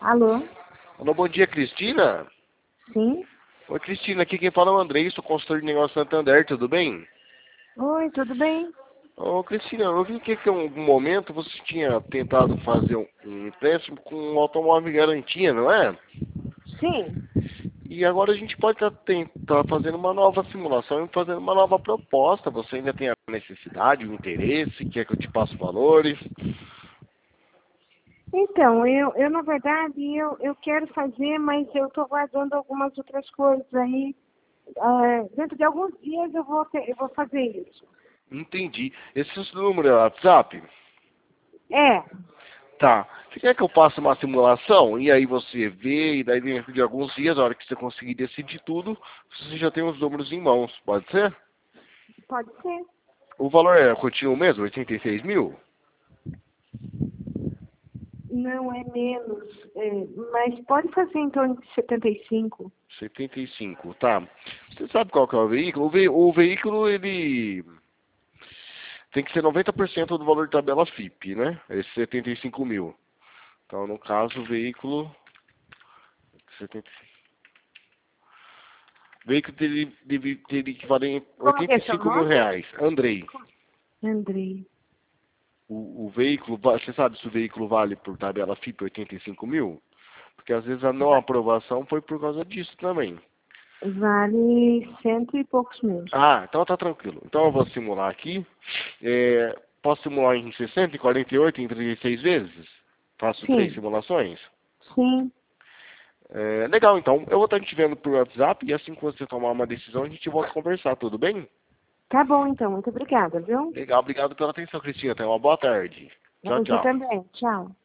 Alô? Alô, bom dia, Cristina. Sim? Oi, Cristina, aqui quem fala é o Andrei, sou consultor de negócio Santander, tudo bem? Oi, tudo bem? Ô, Cristina, eu vi que em algum momento você tinha tentado fazer um empréstimo com um automóvel em garantia, não é? Sim. E agora a gente pode estar fazendo uma nova simulação e fazendo uma nova proposta. Você ainda tem a necessidade, o interesse, quer que eu te passe valores? Então, eu na verdade, eu quero fazer, mas eu estou guardando algumas outras coisas aí. Dentro de alguns dias eu vou fazer isso. Entendi. Esse número é o WhatsApp? É, Tá. Você quer que eu passe uma simulação? E aí você vê, e daí dentro de alguns dias, na hora que você conseguir decidir tudo, você já tem os números em mãos. Pode ser? pode ser. O valor é contínuo mesmo? 86 mil? Não é menos, mas pode fazer em torno de 75. 75, tá. Você sabe qual que é o veículo? O veículo, ele tem que ser 90% do valor de tabela FIP, né? Esse 75 mil. Então, no caso, o veículo... 75. O veículo teria que valer Como que é seu 85 mil nome? reais. Andrei. Andrei. O veículo, você sabe se o veículo vale por tabela FIP 85 mil? Porque às vezes a não aprovação foi por causa disso também. Vale cento e poucos mil. Ah, então tá tranquilo. Então eu vou simular aqui. Posso simular em 60, em 48, em 36 vezes? Faço 3 Sim, simulações? sim. Legal, então. Eu vou estar te vendo por WhatsApp e assim que você tomar uma decisão, a gente volta a conversar, tudo bem? Tá bom então, muito obrigada, viu? Legal, obrigado pela atenção, Cristina. Tenha uma boa tarde. Tchau, Você tchau. também. Tchau.